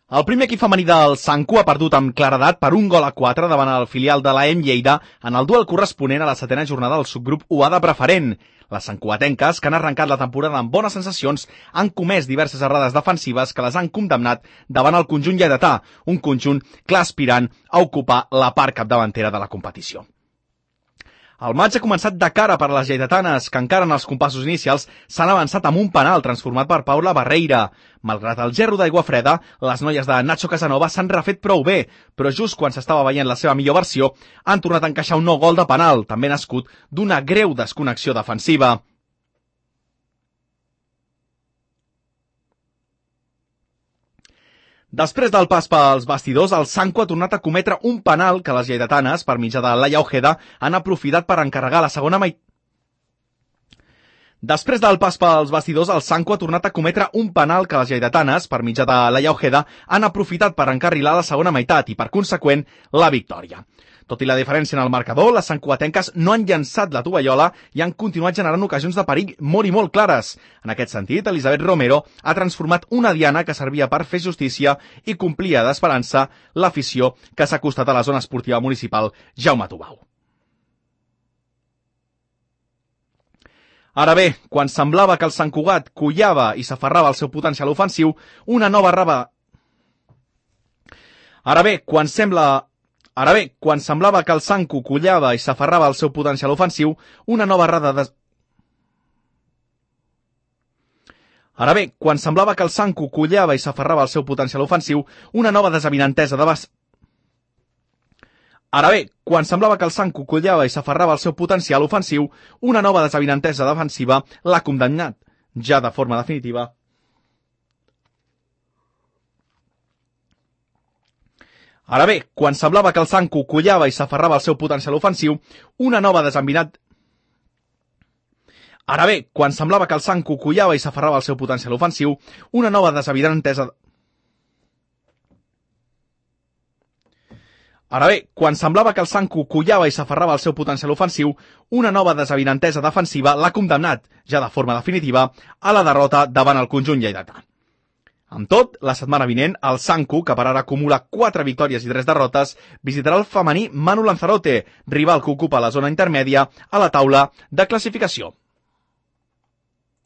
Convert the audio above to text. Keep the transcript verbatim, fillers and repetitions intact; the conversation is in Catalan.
El primer equip femení del Sanku ha perdut amb claredat per un gol a quatre davant el filial de l'A E M Lleida en el duel corresponent a la setena jornada del subgrup U A de preferent. Les sancuatenques, que han arrencat la temporada amb bones sensacions, han comès diverses errades defensives que les han condemnat davant el conjunt lleidatà, un conjunt clar aspirant a ocupar la part capdavantera de la competició. El maig ha començat de cara per a les lleidatanes, que encara en els compassos inicials s'han avançat amb un penal transformat per Paula Barreira. Malgrat el gerro d'aigua freda, les noies de Nacho Casanova s'han refet prou bé, però just quan s'estava veient la seva millor versió, han tornat a encaixar un nou gol de penal, també nascut d'una greu desconnexió defensiva. Després del pas pels bastidors, el Sanku ha tornat a cometre un penal que les lleidatanes, per mitjà de Laia Ojeda, han aprofitat per encarregar la segona meitat. Després del pas pels bastidors, el Sanku ha tornat a cometre un penal que les lleidatanes, per mitjà de Laia Ojeda, han aprofitat per encarrilar la segona meitat i, per conseqüent, la victòria. Tot i la diferència en el marcador, les sancuatenques no han llançat la tovallola i han continuat generant ocasions de perill molt i molt clares. En aquest sentit, Elisabet Romero ha transformat una diana que servia per fer justícia i complia d'esperança l'afició que s'ha acostat a la zona esportiva municipal Jaume Tubau. Ara bé, quan semblava que el Sant Cugat collava i s'aferrava al seu potencial ofensiu, una nova raba... Ara bé, quan sembla... Ara bé, quan semblava que el Sanku collava i s'aferrava al seu potencial ofensiu, una nova errada de... Ara bé, quan semblava que el Sanku collava i s'aferrava al seu potencial ofensiu, una nova desavinentesa de bas... Ara bé, quan semblava que el Sanku collava i s'aferrava al seu potencial ofensiu, una nova desavinentesa defensiva l'ha condemnat, ja de forma definitiva. Ara bé, quan semblava que el Sanku collava i s'aferrava al seu potencial ofensiu, una nova desavinat... Ara bé, quan semblava que el Sanku collava i s'aferrava al seu potencial ofensiu, una nova desavinentesa... Ara bé, quan semblava que el Sanku collava i s'aferrava al seu potencial ofensiu, una nova desavinentesa defensiva l'ha condemnat, ja de forma definitiva, a la derrota davant el conjunt lleidatà. Amb tot, la setmana vinent, el Sanku, que per ara acumula quatre victòries i tres derrotes, visitarà el femení Manu Lanzarote, rival que ocupa la zona intermèdia a la taula de classificació.